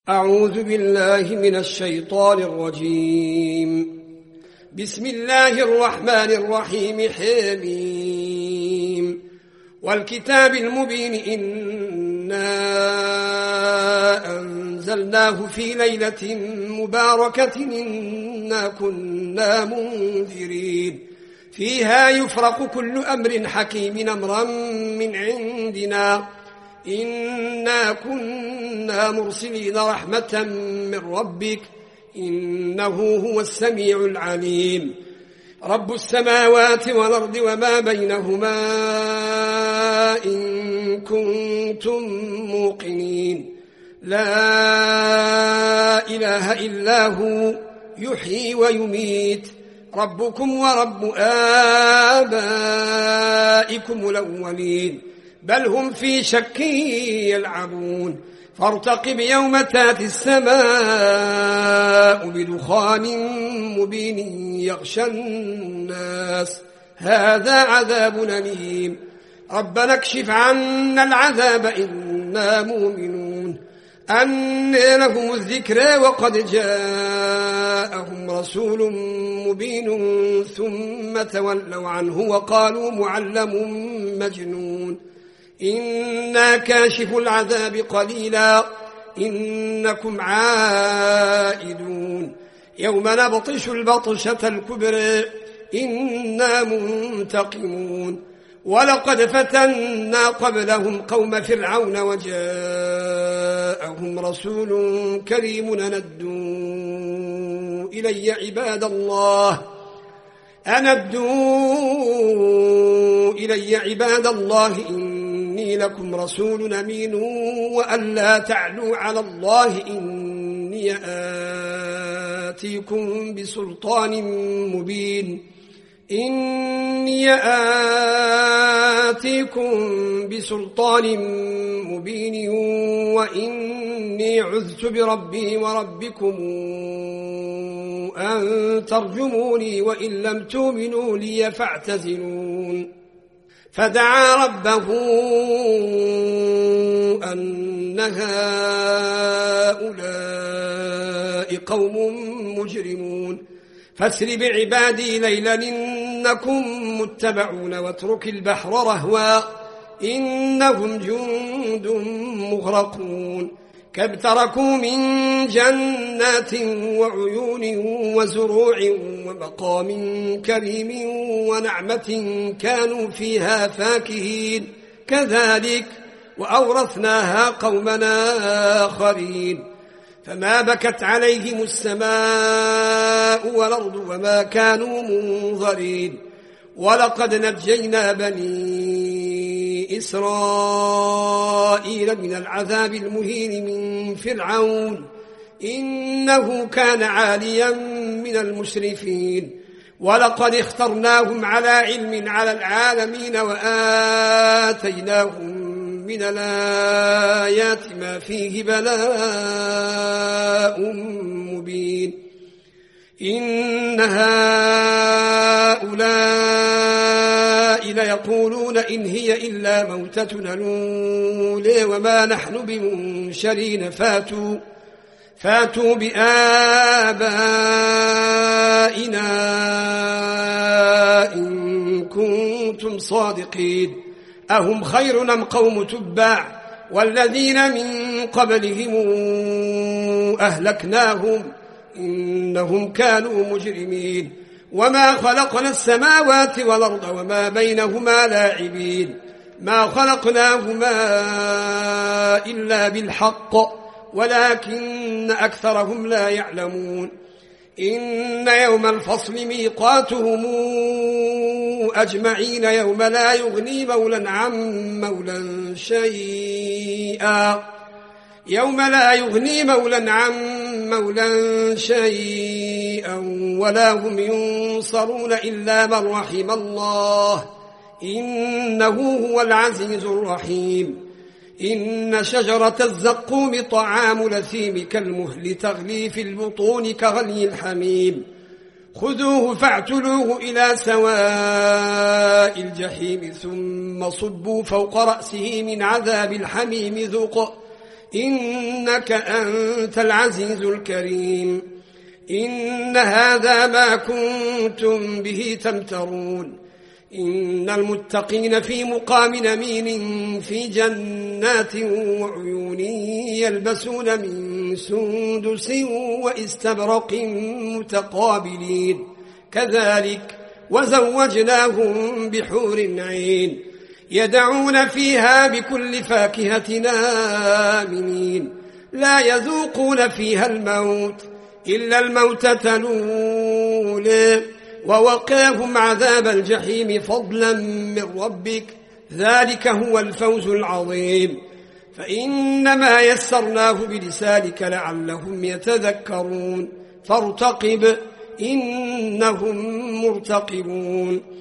أعوذ بالله من الشيطان الرجيم. بسم الله الرحمن الرحيم. حميم والكتاب المبين إنا أنزلناه في ليلة مباركة إنا كنا منذرين فيها يفرق كل أمر حكيم أمرا من عندنا إنا كنا مرسلين رحمة من ربك إنه هو السميع العليم. رب السماوات والأرض وما بينهما إن كنتم موقنين لا إله إلا هو يحيي ويميت ربكم ورب آبائكم الأولين بل هم في شك يلعبون فارتقب يوم تاتي السماء بدخان مبين يغشى الناس هذا عذاب أليم ربنا اكشف عنا العذاب إنا مؤمنون أنى لهم الذكرى وقد جاءهم رسول مبين ثم تولوا عنه وقالوا معلم مجنون إنا كاشف العذاب قليلا إنكم عائدون يوم نبطش البطشة الكبرى إنا منتقمون ولقد فتنا قبلهم قوم فرعون وجاءهم رسول كريم أندوا إلي عباد الله إني لكم رسول أمين وأن لا تعلوا على الله إني آتيكم بسلطان مبين وإني عذت بربي وربكم أن ترجموني وإن لم تؤمنوا لي فاعتزلون فدعا ربه أن هؤلاء قوم مجرمون فاسر بعبادي ليلا إنكم متبعون واترك البحر رهوا إنهم جند مغرقون كم تركوا من جنات وعيون وزروع ومقام كريم ونعمة كانوا فيها فاكهين كذلك وأورثناها قومنا آخرين فما بكت عليهم السماء والأرض وما كانوا منظرين ولقد نجينا بني إسرائيل من العذاب المهين من فرعون إنه كان عاليا من المسرفين ولقد اخترناهم على علم على العالمين وآتيناهم من الآيات ما فيه بلاء مبين إن هؤلاء ليقولون إن هي إلا موتتنا الأولى وما نحن بمنشرين فاتوا بآبائنا إن كنتم صادقين أهم خير أم قوم تبع والذين من قبلهم أهلكناهم إنهم كانوا مجرمين وما خلقنا السماوات والأرض وما بينهما لاعبين ما خلقناهما إلا بالحق ولكن أكثرهم لا يعلمون إن يوم الفصل ميقاتهم أجمعين يوم لا يغني مولا عن مولا شيئا ولا هم ينصرون إلا من رحم الله إنه هو العزيز الرحيم إن شجرة الزقوم طعام لثيم كالمهل تغلي في البطون كغلي الحميم خذوه فاعتلوه إلى سواء الجحيم ثم صبوا فوق رأسه من عذاب الحميم ذوق إنك أنت العزيز الكريم إن هذا ما كنتم به تمترون إن المتقين في مقام أمين في جنات وعيون يلبسون من سندس واستبرق متقابلين كذلك وزوجناهم بحور عين يدعون فيها بكل فاكهة آمنين لا يذوقون فيها الموت إلا الموتة الأولى ووقاهم عذاب الجحيم فضلا من ربك ذلك هو الفوز العظيم فإنما يسرناه بلسانك لعلهم يتذكرون فارتقب إنهم مرتقبون